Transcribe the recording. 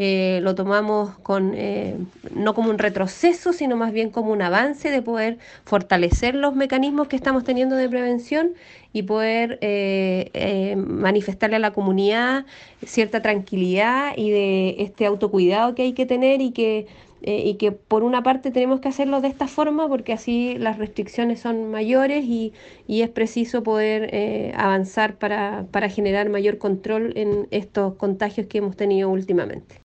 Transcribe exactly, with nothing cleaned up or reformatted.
eh, lo tomamos con, eh, no como un retroceso, sino más bien como un avance de poder fortalecer los mecanismos que estamos teniendo de prevención y poder eh, eh, manifestarle a la comunidad cierta tranquilidad y de este autocuidado que hay que tener y que, eh, y que por una parte tenemos que hacerlo de esta forma porque así las restricciones son mayores y, y es preciso poder eh, avanzar para, para generar mayor control en estos contagios que hemos tenido últimamente.